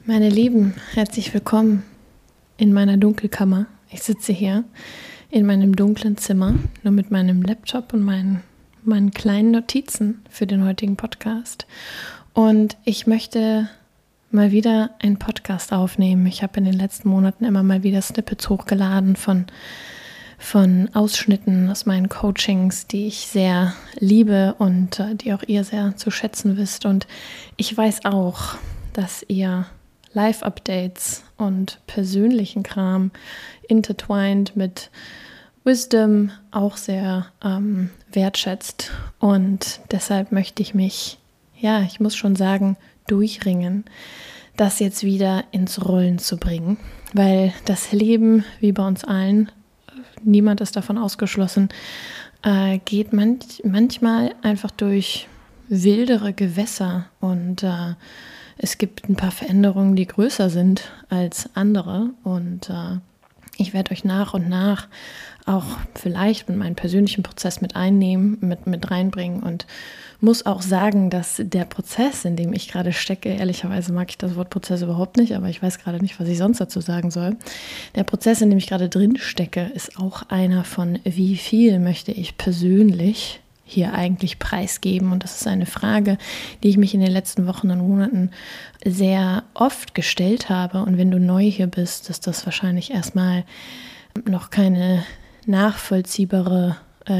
Meine Lieben, herzlich willkommen in meiner Dunkelkammer. Ich sitze hier in meinem dunklen Zimmer, nur mit meinem Laptop und meinen kleinen Notizen für den heutigen Podcast. Und ich möchte mal wieder einen Podcast aufnehmen. Ich habe in den letzten Monaten immer mal wieder Snippets hochgeladen von Ausschnitten aus meinen Coachings, die ich sehr liebe und die auch ihr sehr zu schätzen wisst. Und ich weiß auch, dass ihr Live-Updates und persönlichen Kram intertwined mit Wisdom auch sehr wertschätzt. Und deshalb möchte ich mich, ich muss schon sagen, durchringen, das jetzt wieder ins Rollen zu bringen. Weil das Leben, wie bei uns allen, niemand ist davon ausgeschlossen, geht manchmal einfach durch wildere Gewässer und es gibt ein paar Veränderungen, die größer sind als andere und ich werde euch nach und nach auch vielleicht mit meinem persönlichen Prozess mit einnehmen, mit reinbringen und muss auch sagen, dass der Prozess, in dem ich gerade stecke, ehrlicherweise mag ich das Wort Prozess überhaupt nicht, aber ich weiß gerade nicht, was ich sonst dazu sagen soll. Der Prozess, in dem ich gerade drin stecke, ist auch einer von, wie viel möchte ich persönlich hier eigentlich preisgeben? Und das ist eine Frage, die ich mich in den letzten Wochen und Monaten sehr oft gestellt habe. Und wenn du neu hier bist, ist das wahrscheinlich erstmal noch keine nachvollziehbare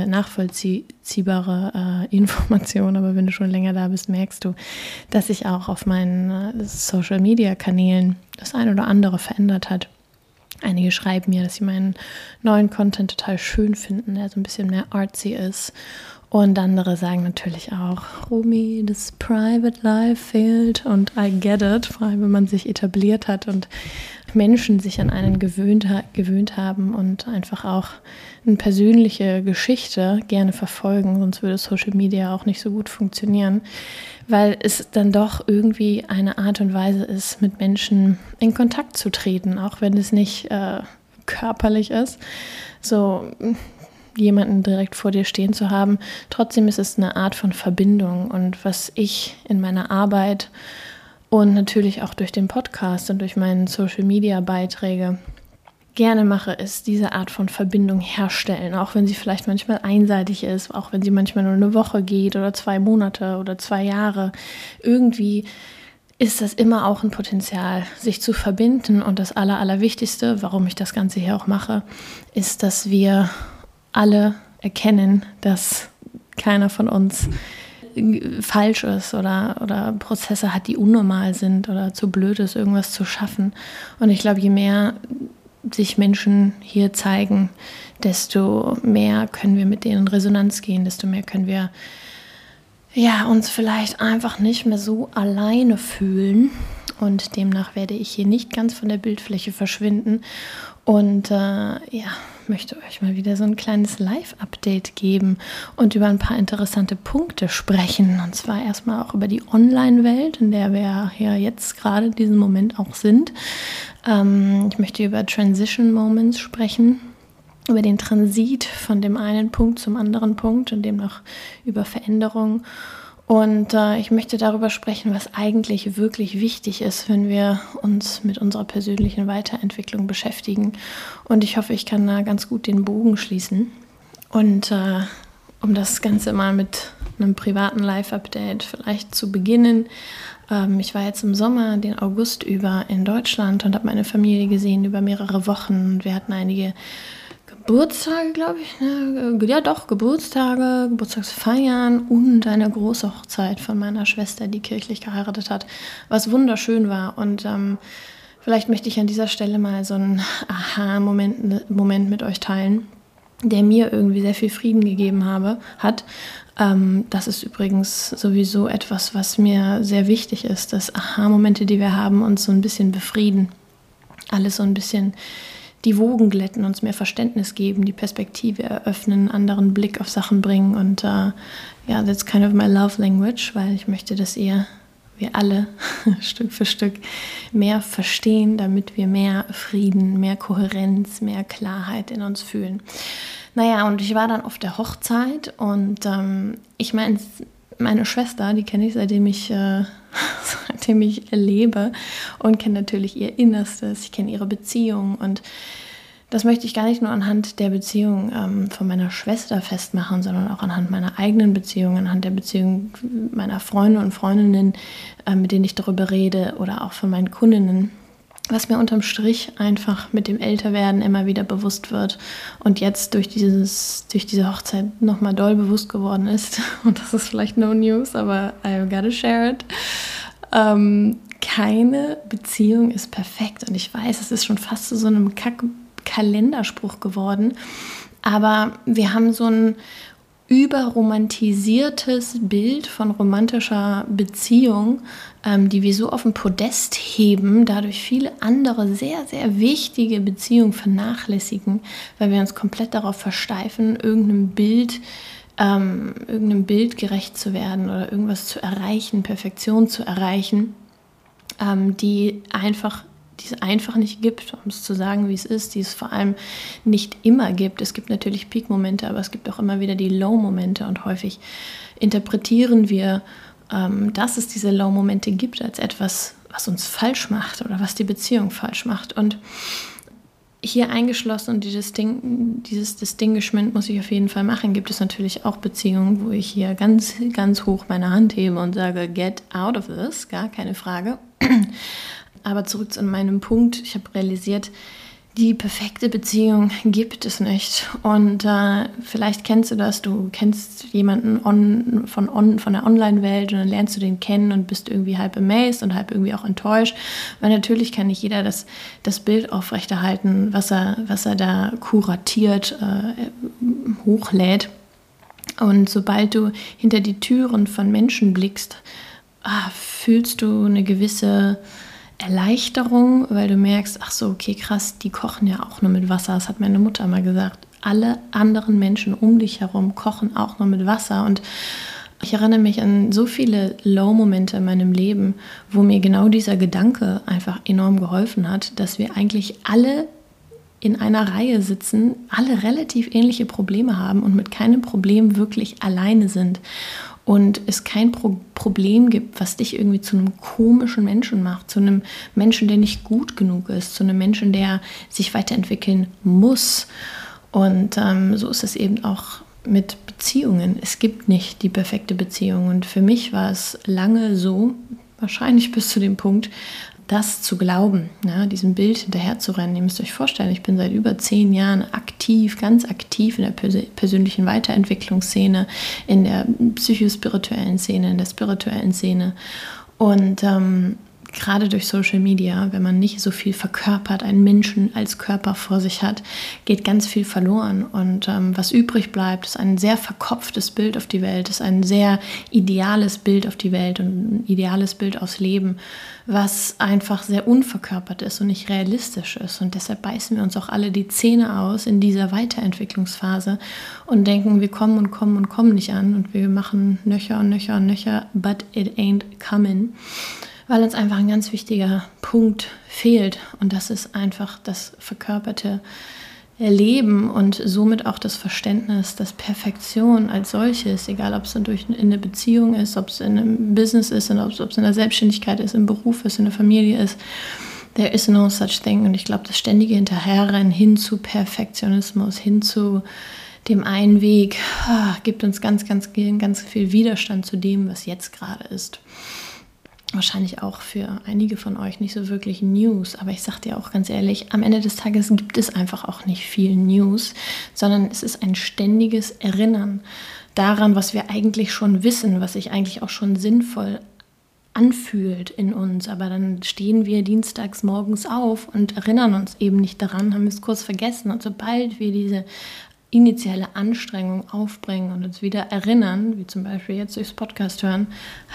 Information, aber wenn du schon länger da bist, merkst du, dass sich auch auf meinen Social-Media-Kanälen das ein oder andere verändert hat. Einige schreiben mir, dass sie meinen neuen Content total schön finden, der so ein bisschen mehr artsy ist. Und andere sagen natürlich auch, Romy, das Private Life fehlt und I get it, vor allem wenn man sich etabliert hat und Menschen sich an einen gewöhnt haben und einfach auch eine persönliche Geschichte gerne verfolgen, sonst würde Social Media auch nicht so gut funktionieren, weil es dann doch irgendwie eine Art und Weise ist, mit Menschen in Kontakt zu treten, auch wenn es nicht körperlich ist, so jemanden direkt vor dir stehen zu haben. Trotzdem ist es eine Art von Verbindung und was ich in meiner Arbeit und natürlich auch durch den Podcast und durch meine Social-Media-Beiträge gerne mache, ist diese Art von Verbindung herstellen, auch wenn sie vielleicht manchmal einseitig ist, auch wenn sie manchmal nur eine Woche geht oder 2 Monate oder 2 Jahre. Irgendwie ist das immer auch ein Potenzial, sich zu verbinden. Und das Allerwichtigste, warum ich das Ganze hier auch mache, ist, dass wir alle erkennen, dass keiner von uns falsch ist oder Prozesse hat, die unnormal sind oder zu blöd ist, irgendwas zu schaffen. Und ich glaube, je mehr sich Menschen hier zeigen, desto mehr können wir mit denen in Resonanz gehen, desto mehr können wir uns vielleicht einfach nicht mehr so alleine fühlen. Und demnach werde ich hier nicht ganz von der Bildfläche verschwinden und möchte euch mal wieder so ein kleines Live-Update geben und über ein paar interessante Punkte sprechen. Und zwar erstmal auch über die Online-Welt, in der wir ja jetzt gerade in diesem Moment auch sind. Ich möchte über Transition Moments sprechen, über den Transit von dem einen Punkt zum anderen Punkt und demnach über Veränderungen. Und ich möchte darüber sprechen, was eigentlich wirklich wichtig ist, wenn wir uns mit unserer persönlichen Weiterentwicklung beschäftigen. Und ich hoffe, ich kann da ganz gut den Bogen schließen. Und um das Ganze mal mit einem privaten Live-Update vielleicht zu beginnen. Ich war jetzt im Sommer, den August über in Deutschland und habe meine Familie gesehen über mehrere Wochen. Wir hatten einige Geburtstage, glaube ich, Geburtstagsfeiern und eine große Hochzeit von meiner Schwester, die kirchlich geheiratet hat, was wunderschön war. Und vielleicht möchte ich an dieser Stelle mal so einen Aha-Moment mit euch teilen, der mir irgendwie sehr viel Frieden gegeben hat. Das ist übrigens sowieso etwas, was mir sehr wichtig ist, dass Aha-Momente, die wir haben, uns so ein bisschen befrieden. Alles so ein bisschen die Wogen glätten, uns mehr Verständnis geben, die Perspektive eröffnen, einen anderen Blick auf Sachen bringen. Und that's kind of my love language, weil ich möchte, dass wir alle Stück für Stück mehr verstehen, damit wir mehr Frieden, mehr Kohärenz, mehr Klarheit in uns fühlen. Naja, und ich war dann auf der Hochzeit und ich meine, meine Schwester, die kenne ich, seitdem trotzdem ich lebe und kenne natürlich ihr Innerstes, ich kenne ihre Beziehung und das möchte ich gar nicht nur anhand der Beziehung von meiner Schwester festmachen, sondern auch anhand meiner eigenen Beziehung, anhand der Beziehung meiner Freunde und Freundinnen, mit denen ich darüber rede oder auch von meinen Kundinnen. Was mir unterm Strich einfach mit dem Älterwerden immer wieder bewusst wird und jetzt durch diese Hochzeit nochmal doll bewusst geworden ist, und das ist vielleicht no news, aber I gotta share it, keine Beziehung ist perfekt und ich weiß, es ist schon fast zu so einem Kalenderspruch geworden, aber wir haben so ein überromantisiertes Bild von romantischer Beziehung, die wir so auf den Podest heben, dadurch viele andere sehr, sehr wichtige Beziehungen vernachlässigen, weil wir uns komplett darauf versteifen, irgendeinem Bild gerecht zu werden oder irgendwas zu erreichen, Perfektion zu erreichen, die es einfach nicht gibt, um es zu sagen, wie es ist, die es vor allem nicht immer gibt. Es gibt natürlich Peak-Momente, aber es gibt auch immer wieder die Low-Momente und häufig interpretieren wir, dass es diese Low-Momente gibt, als etwas, was uns falsch macht oder was die Beziehung falsch macht. Und hier eingeschlossen und dieses Distinguishment muss ich auf jeden Fall machen, gibt es natürlich auch Beziehungen, wo ich hier ganz, ganz hoch meine Hand hebe und sage, get out of this, gar keine Frage. Aber zurück zu meinem Punkt, ich habe realisiert, die perfekte Beziehung gibt es nicht. Und vielleicht kennst du das, du kennst jemanden von der Online-Welt und dann lernst du den kennen und bist irgendwie halb amazed und halb irgendwie auch enttäuscht. Weil natürlich kann nicht jeder das Bild aufrechterhalten, was er da kuratiert, hochlädt. Und sobald du hinter die Türen von Menschen blickst, fühlst du eine gewisse Erleichterung, weil du merkst, ach so, okay, krass, die kochen ja auch nur mit Wasser. Das hat meine Mutter mal gesagt. Alle anderen Menschen um dich herum kochen auch nur mit Wasser. Und ich erinnere mich an so viele Low-Momente in meinem Leben, wo mir genau dieser Gedanke einfach enorm geholfen hat, dass wir eigentlich alle in einer Reihe sitzen, alle relativ ähnliche Probleme haben und mit keinem Problem wirklich alleine sind. Und es kein Problem gibt, was dich irgendwie zu einem komischen Menschen macht, zu einem Menschen, der nicht gut genug ist, zu einem Menschen, der sich weiterentwickeln muss. Und so ist es eben auch mit Beziehungen. Es gibt nicht die perfekte Beziehung. Und für mich war es lange so, wahrscheinlich bis zu dem Punkt, das zu glauben, diesem Bild hinterher zu rennen. Ihr müsst euch vorstellen, ich bin seit über 10 Jahren ganz aktiv in der persönlichen Weiterentwicklungsszene, in der psychospirituellen Szene, in der spirituellen Szene. Und gerade durch Social Media, wenn man nicht so viel verkörpert, einen Menschen als Körper vor sich hat, geht ganz viel verloren. Und was übrig bleibt, ist ein sehr verkopftes Bild auf die Welt, ist ein sehr ideales Bild auf die Welt und ein ideales Bild aufs Leben, was einfach sehr unverkörpert ist und nicht realistisch ist. Und deshalb beißen wir uns auch alle die Zähne aus in dieser Weiterentwicklungsphase und denken, wir kommen und kommen und kommen nicht an und wir machen Nöcher und Nöcher und Nöcher, but it ain't coming. Weil uns einfach ein ganz wichtiger Punkt fehlt und das ist einfach das verkörperte Leben und somit auch das Verständnis, dass Perfektion als solches, egal ob es in eine Beziehung ist, ob es in einem Business ist, ob es in der Selbstständigkeit ist, im Beruf ist, in der Familie ist, there is no such thing. Und ich glaube, das ständige Hinterherrennen hin zu Perfektionismus, hin zu dem einen Weg, gibt uns ganz viel Widerstand zu dem, was jetzt gerade ist. Wahrscheinlich auch für einige von euch nicht so wirklich News, aber ich sage dir auch ganz ehrlich, am Ende des Tages gibt es einfach auch nicht viel News, sondern es ist ein ständiges Erinnern daran, was wir eigentlich schon wissen, was sich eigentlich auch schon sinnvoll anfühlt in uns, aber dann stehen wir dienstags morgens auf und erinnern uns eben nicht daran, haben es kurz vergessen und sobald wir diese initiale Anstrengung aufbringen und uns wieder erinnern, wie zum Beispiel jetzt durchs Podcast hören,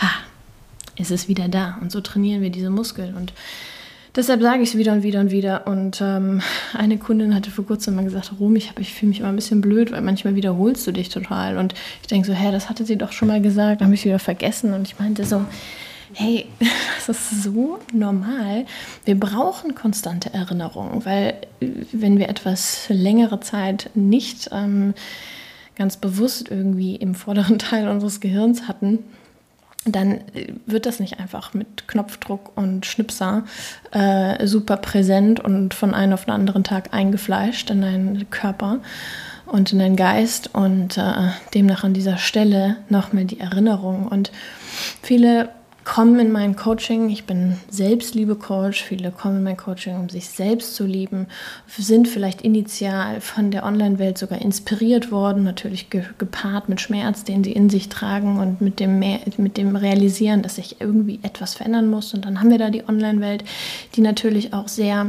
ist es wieder da und so trainieren wir diese Muskeln und deshalb sage ich es wieder und wieder und wieder und eine Kundin hatte vor kurzem mal gesagt, Rom, ich fühle mich immer ein bisschen blöd, weil manchmal wiederholst du dich total und ich denke so, das hatte sie doch schon mal gesagt, dann habe ich es wieder vergessen und ich meinte so, hey, das ist so normal, wir brauchen konstante Erinnerung, weil wenn wir etwas längere Zeit nicht ganz bewusst irgendwie im vorderen Teil unseres Gehirns hatten, dann wird das nicht einfach mit Knopfdruck und Schnipser super präsent und von einem auf den anderen Tag eingefleischt in deinen Körper und in deinen Geist und demnach an dieser Stelle nochmal die Erinnerung. Und viele kommen in mein Coaching, ich bin Selbstliebe-Coach, viele kommen in mein Coaching, um sich selbst zu lieben, sind vielleicht initial von der Online-Welt sogar inspiriert worden, natürlich gepaart mit Schmerz, den sie in sich tragen und mit dem Realisieren, dass sich irgendwie etwas verändern muss. Und dann haben wir da die Online-Welt, die natürlich auch sehr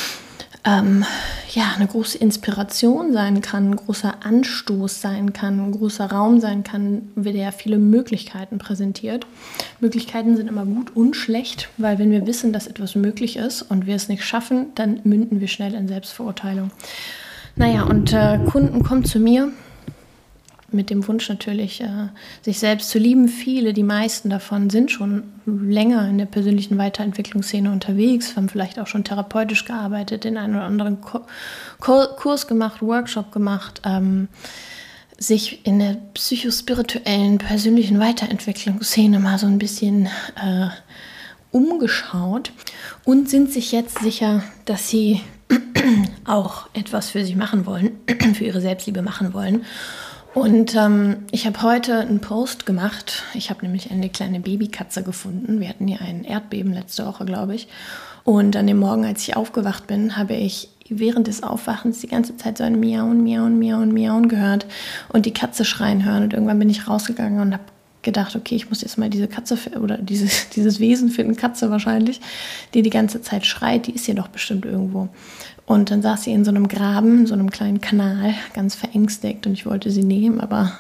eine große Inspiration sein kann, ein großer Anstoß sein kann, ein großer Raum sein kann, der viele Möglichkeiten präsentiert. Möglichkeiten sind immer gut und schlecht, weil wenn wir wissen, dass etwas möglich ist und wir es nicht schaffen, dann münden wir schnell in Selbstverurteilung. Naja, und Kunden kommen zu mir mit dem Wunsch natürlich, sich selbst zu lieben. Die meisten davon sind schon länger in der persönlichen Weiterentwicklungsszene unterwegs, haben vielleicht auch schon therapeutisch gearbeitet, den einen oder anderen Kurs gemacht, Workshop gemacht, sich in der psychospirituellen persönlichen Weiterentwicklungsszene mal so ein bisschen umgeschaut und sind sich jetzt sicher, dass sie auch etwas für sich machen wollen, für ihre Selbstliebe machen wollen. Und ich habe heute einen Post gemacht. Ich habe nämlich eine kleine Babykatze gefunden. Wir hatten hier ein Erdbeben letzte Woche, glaube ich. Und an dem Morgen, als ich aufgewacht bin, habe ich während des Aufwachens die ganze Zeit so ein Miauen, Miauen, Miauen, Miauen gehört und die Katze schreien hören. Und irgendwann bin ich rausgegangen und habe gedacht, okay, ich muss jetzt mal diese Katze oder dieses Wesen finden, Katze wahrscheinlich, die ganze Zeit schreit. Die ist hier doch bestimmt irgendwo. Und dann saß sie in so einem Graben, in so einem kleinen Kanal, ganz verängstigt und ich wollte sie nehmen, aber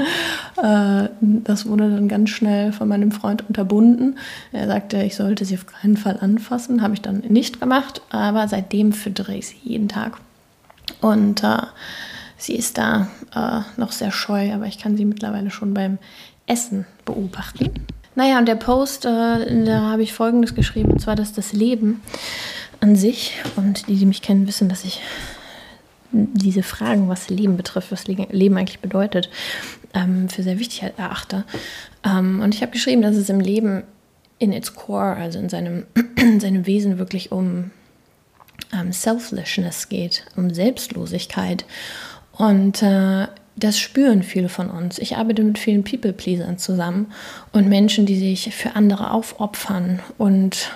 das wurde dann ganz schnell von meinem Freund unterbunden. Er sagte, ich sollte sie auf keinen Fall anfassen, habe ich dann nicht gemacht, aber seitdem füttere ich sie jeden Tag. Und sie ist da noch sehr scheu, aber ich kann sie mittlerweile schon beim Essen beobachten. Naja, und der Post, da habe ich Folgendes geschrieben, und zwar, dass das Leben an sich, und die mich kennen, wissen, dass ich diese Fragen, was Leben betrifft, was Leben eigentlich bedeutet, für sehr wichtig erachte. Und ich habe geschrieben, dass es im Leben in its core, also in seinem Wesen wirklich um Selfishness geht, um Selbstlosigkeit. Und das spüren viele von uns. Ich arbeite mit vielen People-Pleasern zusammen und Menschen, die sich für andere aufopfern und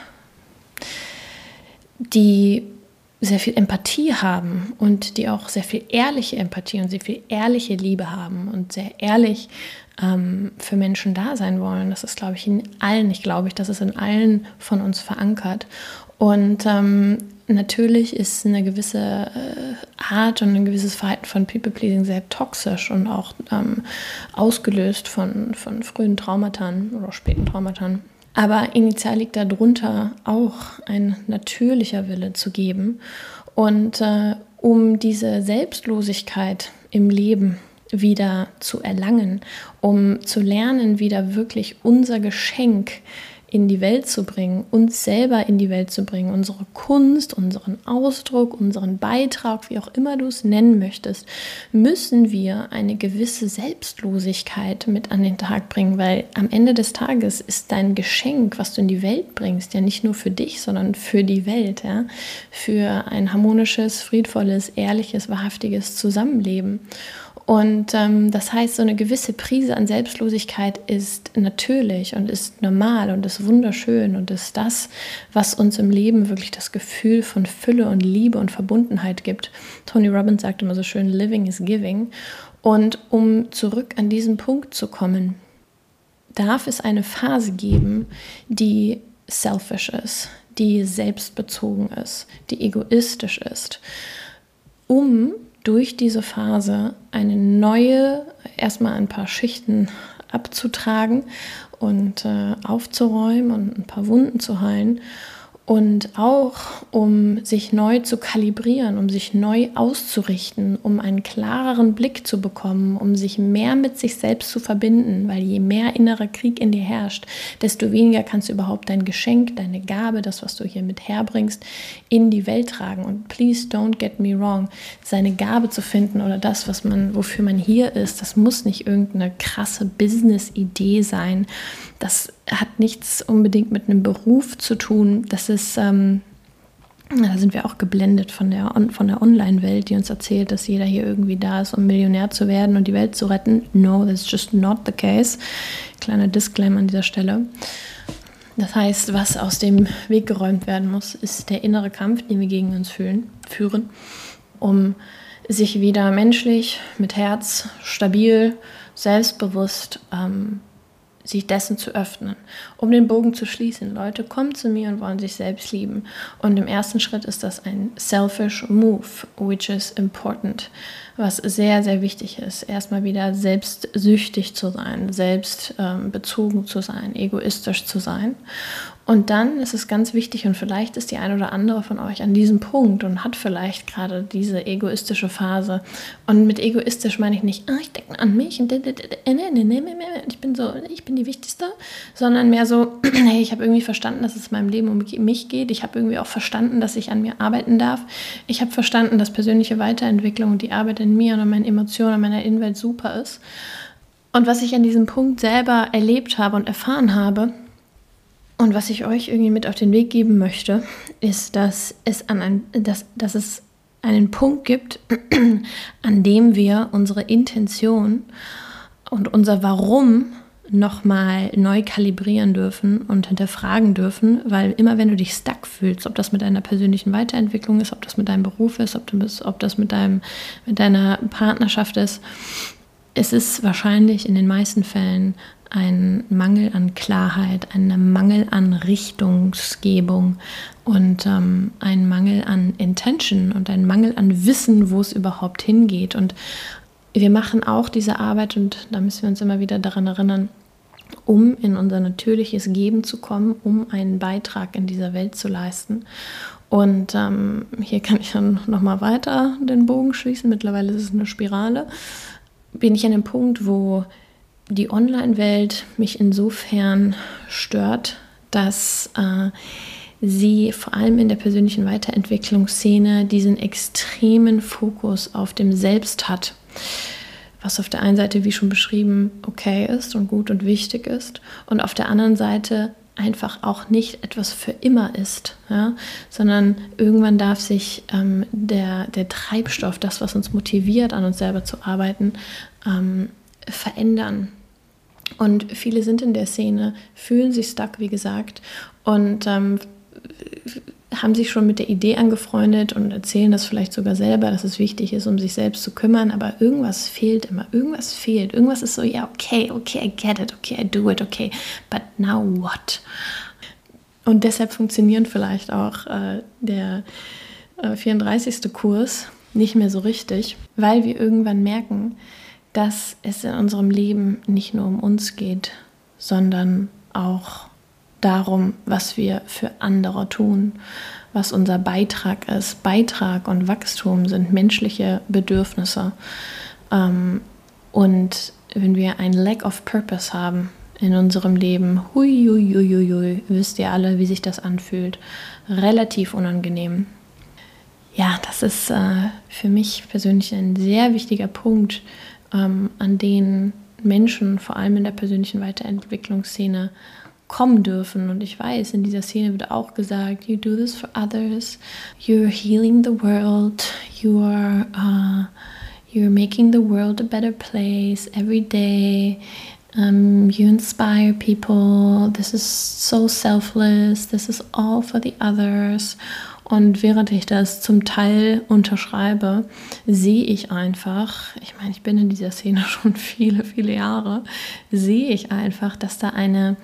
die sehr viel Empathie haben und die auch sehr viel ehrliche Empathie und sehr viel ehrliche Liebe haben und sehr ehrlich für Menschen da sein wollen. Das ist, glaube ich, das ist in allen von uns verankert. Und natürlich ist eine gewisse Art und ein gewisses Verhalten von People-Pleasing sehr toxisch und auch ausgelöst von frühen Traumata oder späten Traumata. Aber initial liegt darunter auch ein natürlicher Wille zu geben. Und um diese Selbstlosigkeit im Leben wieder zu erlangen, um zu lernen, wieder wirklich unser Geschenk in die Welt zu bringen, uns selber in die Welt zu bringen, unsere Kunst, unseren Ausdruck, unseren Beitrag, wie auch immer du es nennen möchtest, müssen wir eine gewisse Selbstlosigkeit mit an den Tag bringen, weil am Ende des Tages ist dein Geschenk, was du in die Welt bringst, ja nicht nur für dich, sondern für die Welt, ja? Für ein harmonisches, friedvolles, ehrliches, wahrhaftiges Zusammenleben. Und das heißt, so eine gewisse Prise an Selbstlosigkeit ist natürlich und ist normal und ist wunderschön und ist das, was uns im Leben wirklich das Gefühl von Fülle und Liebe und Verbundenheit gibt. Tony Robbins sagt immer so schön, living is giving. Und um zurück an diesen Punkt zu kommen, darf es eine Phase geben, die selfish ist, die selbstbezogen ist, die egoistisch ist, um durch diese Phase erstmal ein paar Schichten abzutragen und aufzuräumen und ein paar Wunden zu heilen und auch um sich neu zu kalibrieren, um sich neu auszurichten, um einen klareren Blick zu bekommen, um sich mehr mit sich selbst zu verbinden, weil je mehr innerer Krieg in dir herrscht, desto weniger kannst du überhaupt dein Geschenk, deine Gabe, das, was du hier mit herbringst, in die Welt tragen. Und please don't get me wrong, seine Gabe zu finden oder das, wofür man hier ist, das muss nicht irgendeine krasse Business-Idee sein, Das hat nichts unbedingt mit einem Beruf zu tun. Das ist, da sind wir auch geblendet von der Online-Welt, die uns erzählt, dass jeder hier irgendwie da ist, um Millionär zu werden und die Welt zu retten. No, that's just not the case. Kleiner Disclaimer an dieser Stelle. Das heißt, was aus dem Weg geräumt werden muss, ist der innere Kampf, den wir gegen uns führen, um sich wieder menschlich, mit Herz, stabil, selbstbewusst sich dessen zu öffnen, um den Bogen zu schließen. Leute kommen zu mir und wollen sich selbst lieben. Und im ersten Schritt ist das ein selfish move, which is important, was sehr, sehr wichtig ist. Erstmal wieder selbstsüchtig zu sein, selbstbezogen zu sein, egoistisch zu sein. Und dann ist es ganz wichtig, und vielleicht ist die eine oder andere von euch an diesem Punkt und hat vielleicht gerade diese egoistische Phase. Und mit egoistisch meine ich nicht, ich denke an mich und ich bin die Wichtigste, sondern mehr so, hey, ich habe irgendwie verstanden, dass es in meinem Leben um mich geht. Ich habe irgendwie auch verstanden, dass ich an mir arbeiten darf. Ich habe verstanden, dass persönliche Weiterentwicklung und die Arbeit in mir und an meinen Emotionen und meiner Innenwelt super ist. Und was ich an diesem Punkt selber erlebt habe und erfahren habe, und was ich euch irgendwie mit auf den Weg geben möchte, ist, dass es einen Punkt gibt, an dem wir unsere Intention und unser Warum nochmal neu kalibrieren dürfen und hinterfragen dürfen, weil immer wenn du dich stuck fühlst, ob das mit deiner persönlichen Weiterentwicklung ist, ob das mit deinem Beruf ist, ob das mit deiner Partnerschaft ist, es ist wahrscheinlich in den meisten Fällen ein Mangel an Klarheit, ein Mangel an Richtungsgebung und ein Mangel an Intention und ein Mangel an Wissen, wo es überhaupt hingeht. Und wir machen auch diese Arbeit, und da müssen wir uns immer wieder daran erinnern, um in unser natürliches Geben zu kommen, um einen Beitrag in dieser Welt zu leisten. Und hier kann ich dann nochmal weiter den Bogen schließen. Mittlerweile ist es eine Spirale. Bin ich an dem Punkt, wo die Online-Welt mich insofern stört, dass sie vor allem in der persönlichen Weiterentwicklungsszene diesen extremen Fokus auf dem Selbst hat, was auf der einen Seite, wie schon beschrieben, okay ist und gut und wichtig ist, und auf der anderen Seite einfach auch nicht etwas für immer ist, ja? Sondern irgendwann darf sich der Treibstoff, das, was uns motiviert, an uns selber zu arbeiten, verändern. Und viele sind in der Szene, fühlen sich stuck, wie gesagt, und haben sich schon mit der Idee angefreundet und erzählen das vielleicht sogar selber, dass es wichtig ist, um sich selbst zu kümmern, aber irgendwas fehlt immer, irgendwas fehlt, irgendwas ist so, ja, okay, I get it, okay, I do it, okay, but now what? Und deshalb funktionieren vielleicht auch der 34. Kurs nicht mehr so richtig, weil wir irgendwann merken, dass es in unserem Leben nicht nur um uns geht, sondern auch darum, was wir für andere tun, was unser Beitrag ist. Beitrag und Wachstum sind menschliche Bedürfnisse. Und wenn wir ein Lack of Purpose haben in unserem Leben, wisst ihr alle, wie sich das anfühlt. Relativ unangenehm. Ja, das ist für mich persönlich ein sehr wichtiger Punkt, an den Menschen, vor allem in der persönlichen Weiterentwicklungsszene, kommen dürfen. Und ich weiß, in dieser Szene wird auch gesagt, you do this for others, you're healing the world, you're making the world a better place every day, you inspire people, this is so selfless, this is all for the others. Und während ich das zum Teil unterschreibe, sehe ich einfach, ich meine, ich bin in dieser Szene schon viele, viele Jahre, sehe ich einfach, dass da eine,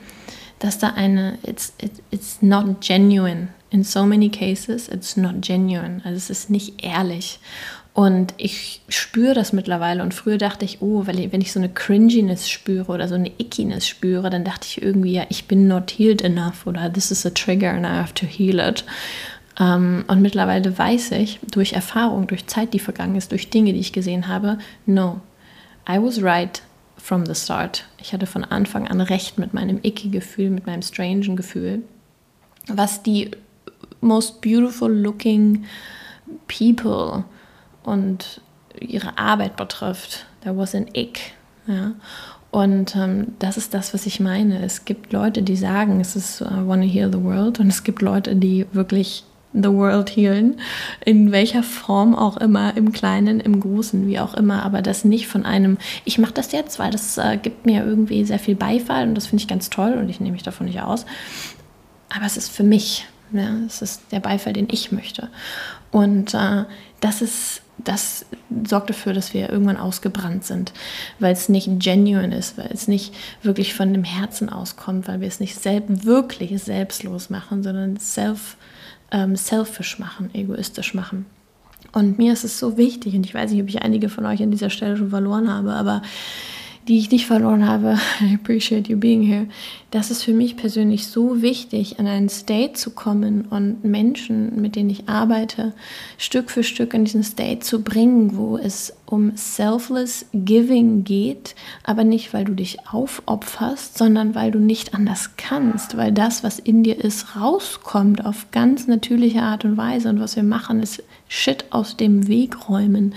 it's not genuine. In so many cases, it's not genuine. Also es ist nicht ehrlich. Und ich spüre das mittlerweile. Und früher dachte ich, wenn ich so eine Cringiness spüre oder so eine Ickiness spüre, dann dachte ich irgendwie, ja, ich bin not healed enough oder this is a trigger and I have to heal it. Und mittlerweile weiß ich, durch Erfahrung, durch Zeit, die vergangen ist, durch Dinge, die ich gesehen habe, no, I was right from the start. Ich hatte von Anfang an recht mit meinem Icky-Gefühl, mit meinem strangen Gefühl. Was die most beautiful looking people und ihre Arbeit betrifft, there was an ick. Ja? Und das ist das, was ich meine. Es gibt Leute, die sagen, es ist wanna heal the world, und es gibt Leute, die wirklich the world healen, in welcher Form auch immer, im Kleinen, im Großen, wie auch immer, aber das nicht von einem, ich mache das jetzt, weil das gibt mir irgendwie sehr viel Beifall und das finde ich ganz toll und ich nehme mich davon nicht aus, aber es ist für mich, ja, es ist der Beifall, den ich möchte, und das sorgt dafür, dass wir irgendwann ausgebrannt sind, weil es nicht genuine ist, weil es nicht wirklich von dem Herzen auskommt, weil wir es nicht wirklich selbstlos machen, sondern selfish machen, egoistisch machen. Und mir ist es so wichtig, und ich weiß nicht, ob ich einige von euch an dieser Stelle schon verloren habe, aber die ich nicht verloren habe, I appreciate you being here, das ist für mich persönlich so wichtig, in einen State zu kommen und Menschen, mit denen ich arbeite, Stück für Stück in diesen State zu bringen, wo es um selfless giving geht, aber nicht, weil du dich aufopferst, sondern weil du nicht anders kannst, weil das, was in dir ist, rauskommt auf ganz natürliche Art und Weise, und was wir machen, ist Shit aus dem Weg räumen,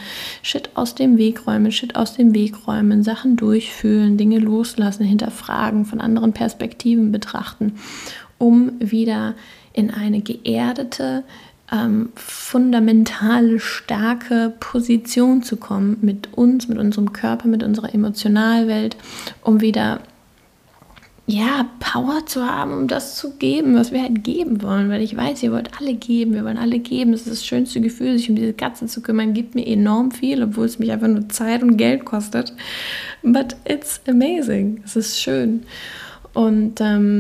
Sachen durchfühlen, Dinge loslassen, hinterfragen, von anderen Perspektiven betrachten, um wieder in eine geerdete, fundamentale, starke Position zu kommen mit uns, mit unserem Körper, mit unserer Emotionalwelt, um wieder Power zu haben, um das zu geben, was wir halt geben wollen, weil ich weiß, ihr wollt alle geben, wir wollen alle geben, es ist das schönste Gefühl, sich um diese Katze zu kümmern, gibt mir enorm viel, obwohl es mich einfach nur Zeit und Geld kostet, but it's amazing, es ist schön, und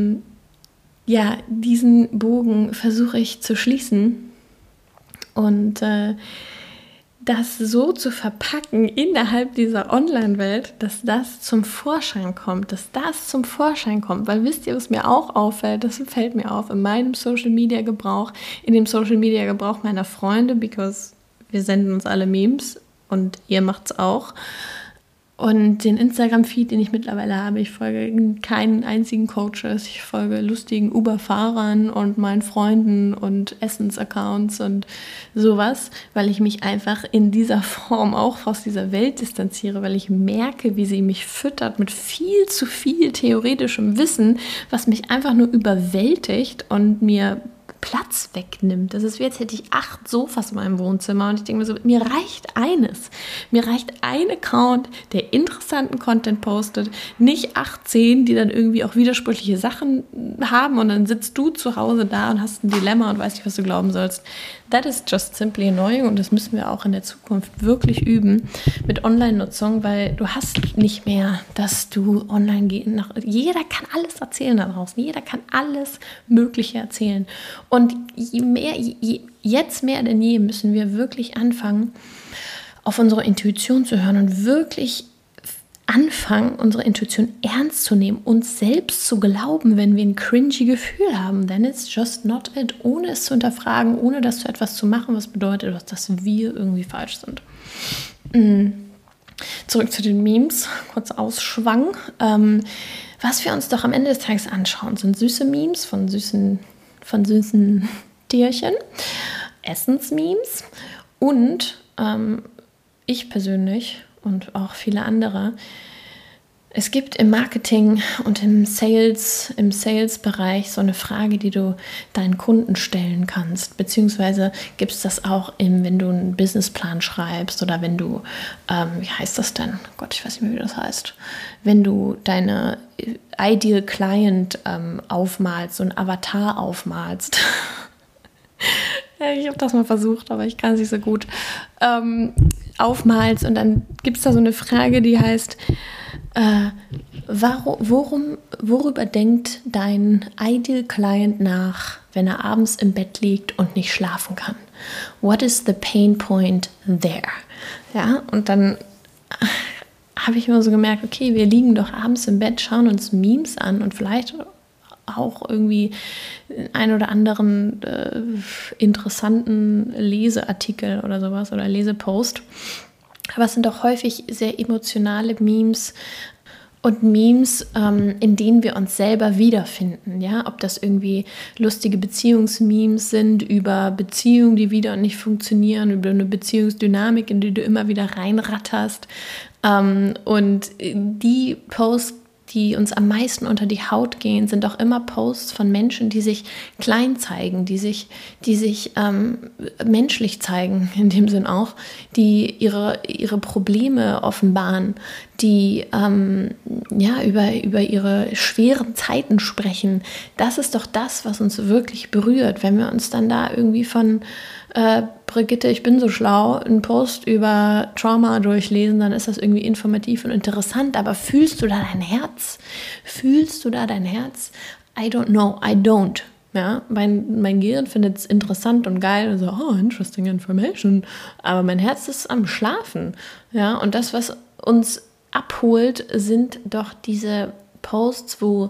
diesen Bogen versuche ich zu schließen und das so zu verpacken innerhalb dieser Online-Welt, dass das zum Vorschein kommt, weil wisst ihr, was mir auch auffällt, das fällt mir auf in meinem Social-Media-Gebrauch, in dem Social-Media-Gebrauch meiner Freunde, because wir senden uns alle Memes und ihr macht's auch. Und den Instagram-Feed, den ich mittlerweile habe, ich folge keinen einzigen Coaches, ich folge lustigen Uber-Fahrern und meinen Freunden und Essens-Accounts und sowas, weil ich mich einfach in dieser Form auch aus dieser Welt distanziere, weil ich merke, wie sie mich füttert mit viel zu viel theoretischem Wissen, was mich einfach nur überwältigt und mir Platz wegnimmt. Das ist wie, als hätte ich 8 Sofas in meinem Wohnzimmer und ich denke mir so, mir reicht eines. Mir reicht ein Account, der interessanten Content postet, nicht 18, die dann irgendwie auch widersprüchliche Sachen haben und dann sitzt du zu Hause da und hast ein Dilemma und weißt nicht, was du glauben sollst. That is just simply annoying, und das müssen wir auch in der Zukunft wirklich üben mit Online-Nutzung, weil du hast nicht mehr, dass du online gehst. Jeder kann alles erzählen da draußen. Jeder kann alles Mögliche erzählen. Und jetzt mehr denn je müssen wir wirklich anfangen, auf unsere Intuition zu hören und wirklich anfangen, unsere Intuition ernst zu nehmen, uns selbst zu glauben, wenn wir ein cringy Gefühl haben, then it's just not it, ohne es zu hinterfragen, ohne das zu etwas zu machen, was bedeutet, dass wir irgendwie falsch sind. Zurück zu den Memes, kurz Ausschwang. Was wir uns doch am Ende des Tages anschauen, sind süße Memes von süßen Tierchen, Essensmemes, und ich persönlich und auch viele andere, es gibt im Marketing und im Sales-Bereich so eine Frage, die du deinen Kunden stellen kannst, beziehungsweise gibt es das auch, wenn du einen Businessplan schreibst oder wenn du, wie heißt das denn? Gott, ich weiß nicht mehr, wie das heißt. Wenn du deine Ideal Client aufmalst, so ein Avatar aufmalst. Ich habe das mal versucht, aber ich kann es nicht so gut. Aufmalst, und dann gibt es da so eine Frage, die heißt, worüber denkt dein Ideal Client nach, wenn er abends im Bett liegt und nicht schlafen kann? What is the pain point there? Ja, und dann habe ich mir so gemerkt, okay, wir liegen doch abends im Bett, schauen uns Memes an und vielleicht auch irgendwie einen oder anderen interessanten Leseartikel oder sowas oder Lesepost. Aber es sind doch häufig sehr emotionale Memes und Memes, in denen wir uns selber wiederfinden, ja, ob das irgendwie lustige Beziehungsmemes sind über Beziehungen, die wieder nicht funktionieren, über eine Beziehungsdynamik, in die du immer wieder reinratterst, und die Posts, die uns am meisten unter die Haut gehen, sind auch immer Posts von Menschen, die sich klein zeigen, die sich menschlich zeigen, in dem Sinn auch, die ihre Probleme offenbaren, die über ihre schweren Zeiten sprechen. Das ist doch das, was uns wirklich berührt, wenn wir uns dann da irgendwie von Brigitte, ich bin so schlau, einen Post über Trauma durchlesen, dann ist das irgendwie informativ und interessant, aber fühlst du da dein Herz? Fühlst du da dein Herz? I don't know, I don't. Ja, mein Gehirn findet es interessant und geil und so, oh, interesting information, aber mein Herz ist am Schlafen. Ja, und das, was uns abholt, sind doch diese Posts, wo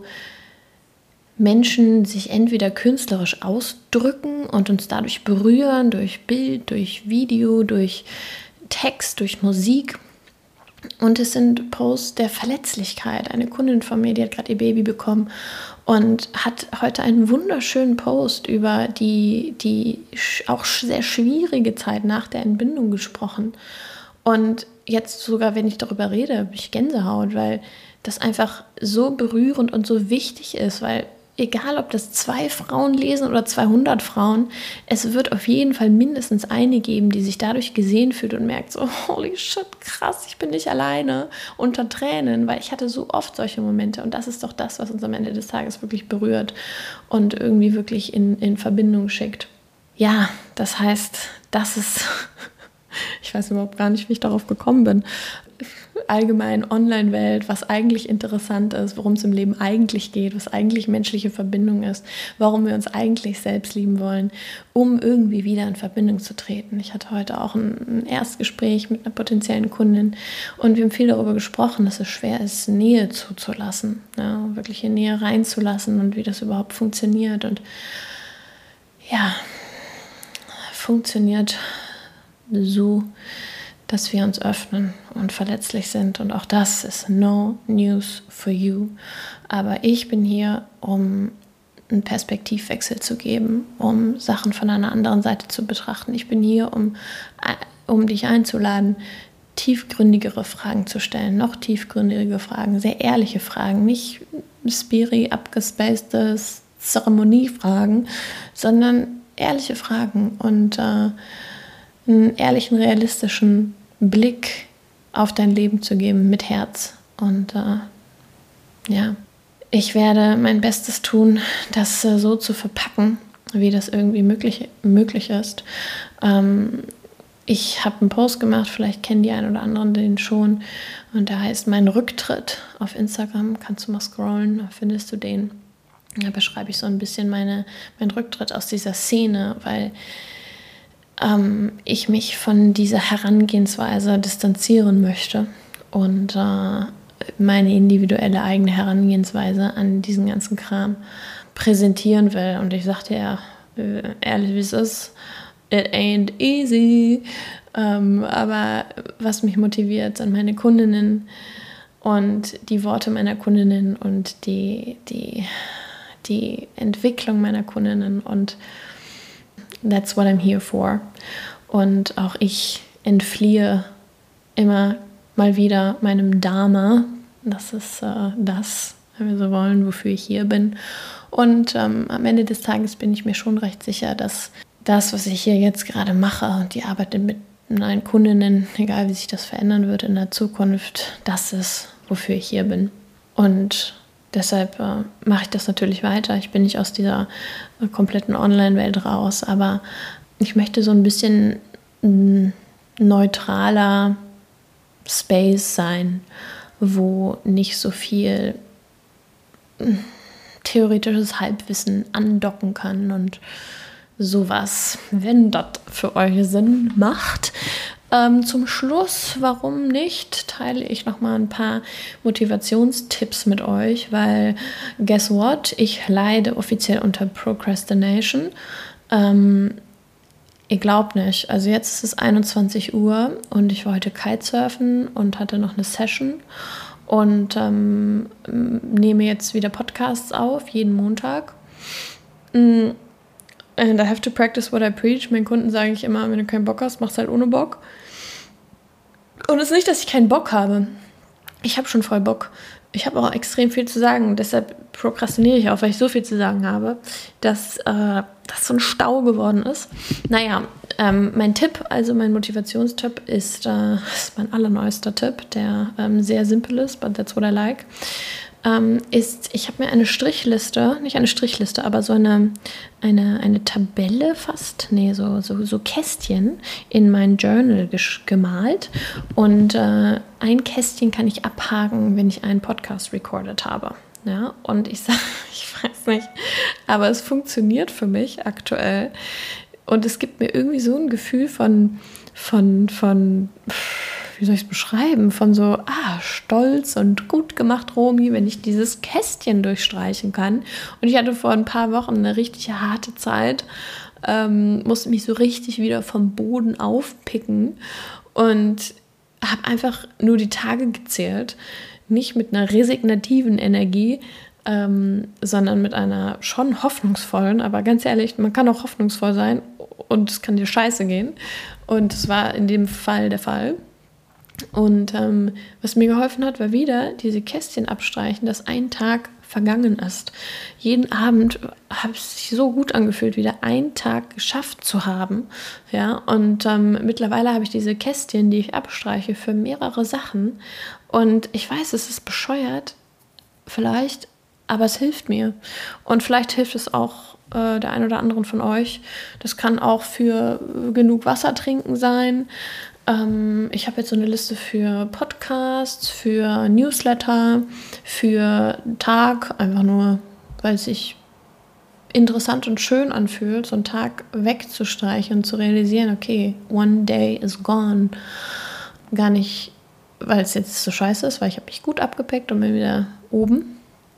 Menschen sich entweder künstlerisch ausdrücken und uns dadurch berühren, durch Bild, durch Video, durch Text, durch Musik. Und es sind Posts der Verletzlichkeit. Eine Kundin von mir, die hat gerade ihr Baby bekommen und hat heute einen wunderschönen Post über die auch sehr schwierige Zeit nach der Entbindung gesprochen. Und jetzt sogar, wenn ich darüber rede, habe ich Gänsehaut, weil das einfach so berührend und so wichtig ist, weil egal, ob das 2 Frauen lesen oder 200 Frauen, es wird auf jeden Fall mindestens eine geben, die sich dadurch gesehen fühlt und merkt so, holy shit, krass, ich bin nicht alleine, unter Tränen, weil ich hatte so oft solche Momente und das ist doch das, was uns am Ende des Tages wirklich berührt und irgendwie wirklich in Verbindung schickt. Ja, das heißt, das ist, ich weiß überhaupt gar nicht, wie ich darauf gekommen bin, allgemein Online-Welt, was eigentlich interessant ist, worum es im Leben eigentlich geht, was eigentlich menschliche Verbindung ist, warum wir uns eigentlich selbst lieben wollen, um irgendwie wieder in Verbindung zu treten. Ich hatte heute auch ein Erstgespräch mit einer potenziellen Kundin und wir haben viel darüber gesprochen, dass es schwer ist, Nähe zuzulassen, ja, wirkliche Nähe reinzulassen und wie das überhaupt funktioniert. Und ja, funktioniert so, dass wir uns öffnen und verletzlich sind. Und auch das ist no news for you. Aber ich bin hier, um einen Perspektivwechsel zu geben, um Sachen von einer anderen Seite zu betrachten. Ich bin hier, um dich einzuladen, tiefgründigere Fragen zu stellen, noch tiefgründigere Fragen, sehr ehrliche Fragen, nicht abgespacede Zeremoniefragen, sondern ehrliche Fragen und einen ehrlichen, realistischen Blick auf dein Leben zu geben mit Herz. Und ich werde mein Bestes tun, das so zu verpacken, wie das irgendwie möglich ist. Ich habe einen Post gemacht, vielleicht kennen die einen oder anderen den schon, und der heißt mein Rücktritt auf Instagram. Kannst du mal scrollen, da findest du den. Da beschreibe ich so ein bisschen meinen Rücktritt aus dieser Szene, weil ich mich von dieser Herangehensweise distanzieren möchte und meine individuelle eigene Herangehensweise an diesen ganzen Kram präsentieren will. Und ich sagte ja, ehrlich wie es ist, it ain't easy. Aber was mich motiviert, sind meine Kundinnen und die Worte meiner Kundinnen und die Entwicklung meiner Kundinnen, und that's what I'm here for. Und auch ich entfliehe immer mal wieder meinem Dharma. Das ist das, wenn wir so wollen, wofür ich hier bin. Und am Ende des Tages bin ich mir schon recht sicher, dass das, was ich hier jetzt gerade mache und die Arbeit mit meinen Kundinnen, egal wie sich das verändern wird in der Zukunft, das ist, wofür ich hier bin. Und deshalb mache ich das natürlich weiter. Ich bin nicht aus dieser kompletten Online-Welt raus, aber ich möchte so ein bisschen neutraler Space sein, wo nicht so viel theoretisches Halbwissen andocken kann und sowas, wenn das für euch Sinn macht. Zum Schluss, warum nicht, teile ich nochmal ein paar Motivationstipps mit euch, weil, guess what, ich leide offiziell unter Procrastination. Ihr glaubt nicht, also jetzt ist es 21 Uhr und ich war heute Kitesurfen und hatte noch eine Session und nehme jetzt wieder Podcasts auf, jeden Montag. And I have to practice what I preach. Meinen Kunden sage ich immer, wenn du keinen Bock hast, mach's halt ohne Bock. Und es ist nicht, dass ich keinen Bock habe. Ich habe schon voll Bock. Ich habe auch extrem viel zu sagen. Deshalb prokrastiniere ich auch, weil ich so viel zu sagen habe, dass das so ein Stau geworden ist. Naja, mein Tipp, also mein Motivationstipp ist mein allerneuester Tipp, der sehr simpel ist, but that's what I like, ist, ich habe mir eine Strichliste, nicht eine Strichliste, aber so eine Tabelle fast, so Kästchen in mein Journal gemalt. Und ein Kästchen kann ich abhaken, wenn ich einen Podcast recorded habe. Ja, und ich sage, ich weiß nicht, aber es funktioniert für mich aktuell. Und es gibt mir irgendwie so ein Gefühl von wie soll ich es beschreiben, von so, stolz und gut gemacht, Romy, wenn ich dieses Kästchen durchstreichen kann. Und ich hatte vor ein paar Wochen eine richtig harte Zeit, musste mich so richtig wieder vom Boden aufpicken und habe einfach nur die Tage gezählt, nicht mit einer resignativen Energie, sondern mit einer schon hoffnungsvollen, aber ganz ehrlich, man kann auch hoffnungsvoll sein und es kann dir scheiße gehen. Und es war in dem Fall der Fall. Und was mir geholfen hat, war wieder diese Kästchen abstreichen, dass ein Tag vergangen ist. Jeden Abend habe ich sich so gut angefühlt, wieder einen Tag geschafft zu haben. Ja, und mittlerweile habe ich diese Kästchen, die ich abstreiche, für mehrere Sachen. Und ich weiß, es ist bescheuert, vielleicht, aber es hilft mir. Und vielleicht hilft es auch der ein oder anderen von euch. Das kann auch für genug Wasser trinken sein. Ich habe jetzt so eine Liste für Podcasts, für Newsletter, für Tag, einfach nur, weil es sich interessant und schön anfühlt, so einen Tag wegzustreichen und zu realisieren, okay, one day is gone. Gar nicht, weil es jetzt so scheiße ist, weil ich habe mich gut abgepackt und bin wieder oben.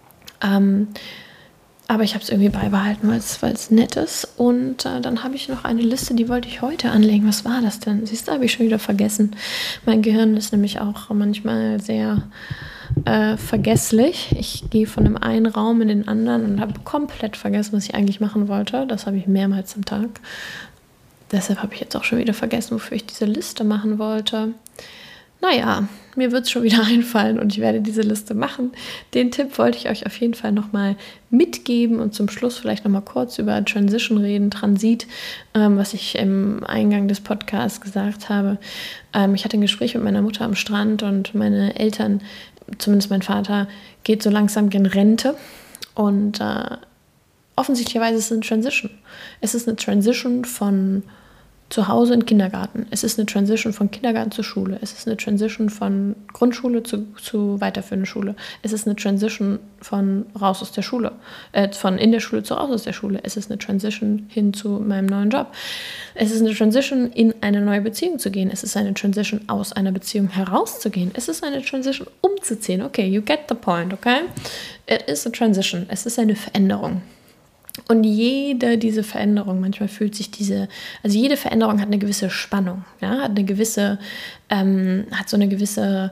Aber ich habe es irgendwie beibehalten, weil es nett ist. Und dann habe ich noch eine Liste, die wollte ich heute anlegen. Was war das denn? Siehst du, habe ich schon wieder vergessen. Mein Gehirn ist nämlich auch manchmal sehr vergesslich. Ich gehe von dem einen Raum in den anderen und habe komplett vergessen, was ich eigentlich machen wollte. Das habe ich mehrmals am Tag. Deshalb habe ich jetzt auch schon wieder vergessen, wofür ich diese Liste machen wollte. Naja, mir wird es schon wieder einfallen und ich werde diese Liste machen. Den Tipp wollte ich euch auf jeden Fall nochmal mitgeben und zum Schluss vielleicht nochmal kurz über Transition reden, Transit, was ich im Eingang des Podcasts gesagt habe. Ich hatte ein Gespräch mit meiner Mutter am Strand und meine Eltern, zumindest mein Vater, geht so langsam in Rente und offensichtlicherweise ist es eine Transition. Es ist eine Transition von zu Hause in den Kindergarten. Es ist eine Transition von Kindergarten zur Schule. Es ist eine Transition von Grundschule zu weiterführender Schule. Es ist eine Transition von raus aus der Schule, von in der Schule zu raus aus der Schule. Es ist eine Transition hin zu meinem neuen Job. Es ist eine Transition, in eine neue Beziehung zu gehen. Es ist eine Transition, aus einer Beziehung herauszugehen. Es ist eine Transition, umzuziehen. Okay, you get the point, okay? It is a transition. Es ist eine Veränderung. Und jede Veränderung, manchmal fühlt sich jede Veränderung hat eine gewisse Spannung, ja, hat so eine gewisse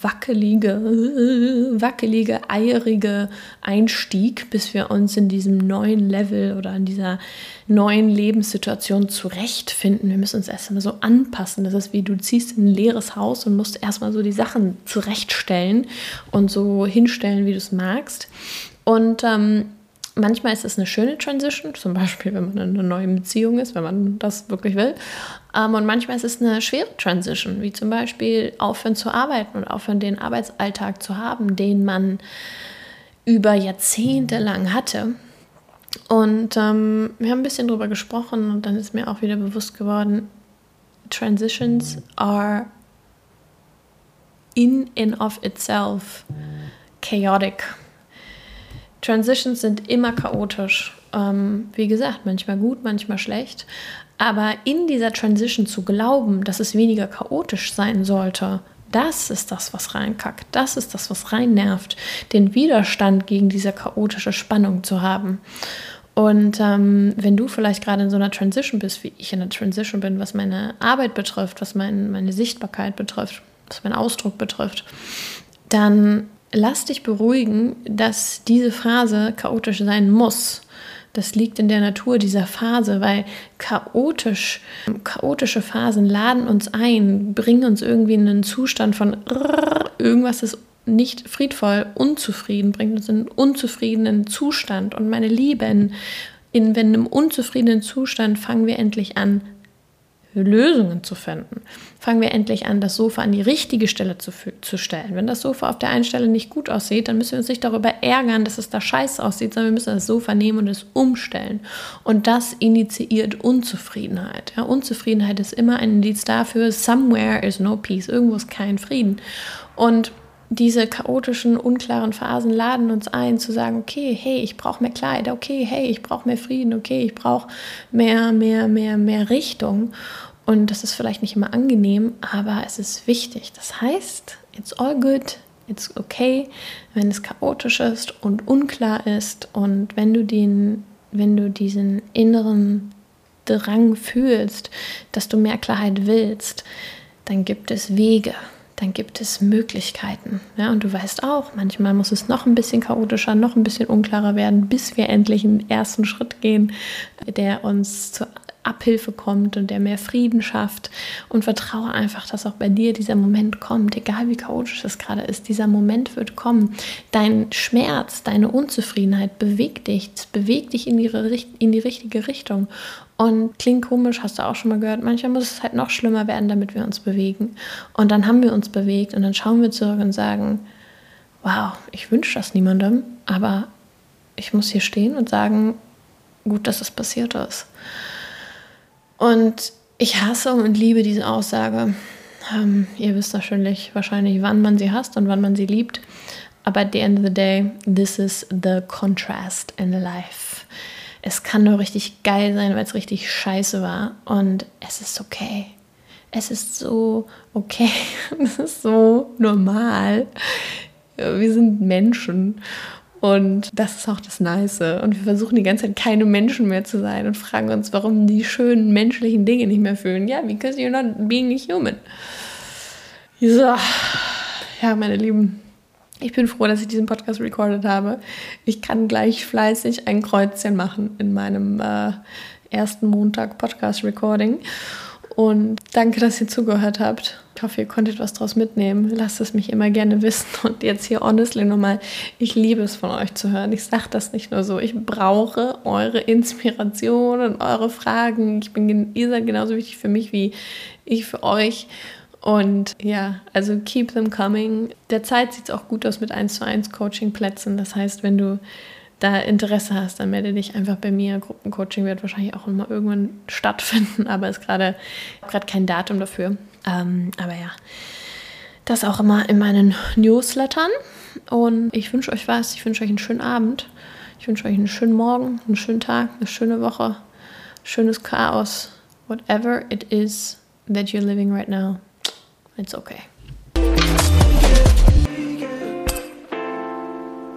wackelige, eierige Einstieg, bis wir uns in diesem neuen Level oder in dieser neuen Lebenssituation zurechtfinden. Wir müssen uns erstmal so anpassen. Das ist wie, du ziehst in ein leeres Haus und musst erstmal so die Sachen zurechtstellen und so hinstellen, wie du es magst. Und manchmal ist es eine schöne Transition, zum Beispiel, wenn man in einer neuen Beziehung ist, wenn man das wirklich will. Und manchmal ist es eine schwere Transition, wie zum Beispiel aufhören zu arbeiten und aufhören, den Arbeitsalltag zu haben, den man über Jahrzehnte lang hatte. Und wir haben ein bisschen drüber gesprochen und dann ist mir auch wieder bewusst geworden, Transitions are in and of itself chaotic. Transitions sind immer chaotisch. Wie gesagt, manchmal gut, manchmal schlecht. Aber in dieser Transition zu glauben, dass es weniger chaotisch sein sollte, das ist das, was reinkackt. Das ist das, was reinnervt. Den Widerstand gegen diese chaotische Spannung zu haben. Und wenn du vielleicht gerade in so einer Transition bist, wie ich in einer Transition bin, was meine Arbeit betrifft, was meine Sichtbarkeit betrifft, was meinen Ausdruck betrifft, dann lass dich beruhigen, dass diese Phase chaotisch sein muss. Das liegt in der Natur dieser Phase, weil chaotische Phasen laden uns ein, bringen uns irgendwie in einen Zustand von irgendwas ist nicht friedvoll, unzufrieden, bringt uns in einen unzufriedenen Zustand. Und meine Liebe, in einem unzufriedenen Zustand fangen wir endlich an, Lösungen zu finden. Fangen wir endlich an, das Sofa an die richtige Stelle zu stellen. Wenn das Sofa auf der einen Stelle nicht gut aussieht, dann müssen wir uns nicht darüber ärgern, dass es da scheiße aussieht, sondern wir müssen das Sofa nehmen und es umstellen. Und das initiiert Unzufriedenheit. Ja, Unzufriedenheit ist immer ein Indiz dafür, somewhere is no peace, irgendwo ist kein Frieden. Und diese chaotischen, unklaren Phasen laden uns ein, zu sagen, okay, hey, ich brauche mehr Klarheit, okay, hey, ich brauche mehr Frieden, okay, ich brauche mehr Richtung. Und das ist vielleicht nicht immer angenehm, aber es ist wichtig. Das heißt, it's all good, it's okay, wenn es chaotisch ist und unklar ist und wenn du diesen inneren Drang fühlst, dass du mehr Klarheit willst, dann gibt es Wege. Dann gibt es Möglichkeiten. Ja, und du weißt auch, manchmal muss es noch ein bisschen chaotischer, noch ein bisschen unklarer werden, bis wir endlich einen ersten Schritt gehen, der uns zur Abhilfe kommt und der mehr Frieden schafft. Und vertraue einfach, dass auch bei dir dieser Moment kommt, egal wie chaotisch es gerade ist. Dieser Moment wird kommen. Dein Schmerz, deine Unzufriedenheit bewegt dich in die richtige Richtung. Und klingt komisch, hast du auch schon mal gehört, manchmal muss es halt noch schlimmer werden, damit wir uns bewegen. Und dann haben wir uns bewegt und dann schauen wir zurück und sagen, wow, ich wünsche das niemandem, aber ich muss hier stehen und sagen, gut, dass es passiert ist. Und ich hasse und liebe diese Aussage. Ihr wisst wahrscheinlich, wann man sie hasst und wann man sie liebt. Aber at the end of the day, this is the contrast in life. Es kann nur richtig geil sein, weil es richtig scheiße war. Und es ist okay. Es ist so okay. Es ist so normal. Wir sind Menschen. Und das ist auch das Nice. Und wir versuchen die ganze Zeit keine Menschen mehr zu sein und fragen uns, warum die schönen menschlichen Dinge nicht mehr fühlen. Ja, because you're not being a human. So. Ja, meine Lieben. Ich bin froh, dass ich diesen Podcast recorded habe. Ich kann gleich fleißig ein Kreuzchen machen in meinem ersten Montag Podcast-Recording. Und danke, dass ihr zugehört habt. Ich hoffe, ihr konntet was draus mitnehmen. Lasst es mich immer gerne wissen. Und jetzt hier honestly nochmal, ich liebe es von euch zu hören. Ich sage das nicht nur so. Ich brauche eure Inspiration und eure Fragen. Ihr seid genauso wichtig für mich wie ich für euch. Und ja, also keep them coming. Derzeit sieht es auch gut aus mit 1:1 Coaching-Plätzen. Das heißt, wenn du da Interesse hast, dann melde dich einfach bei mir. Gruppencoaching wird wahrscheinlich auch mal irgendwann stattfinden, aber ist gerade kein Datum dafür. Aber ja, das auch immer in meinen Newslettern. Und ich wünsche euch was. Ich wünsche euch einen schönen Abend. Ich wünsche euch einen schönen Morgen, einen schönen Tag, eine schöne Woche, schönes Chaos. Whatever it is that you're living right now. It's okay.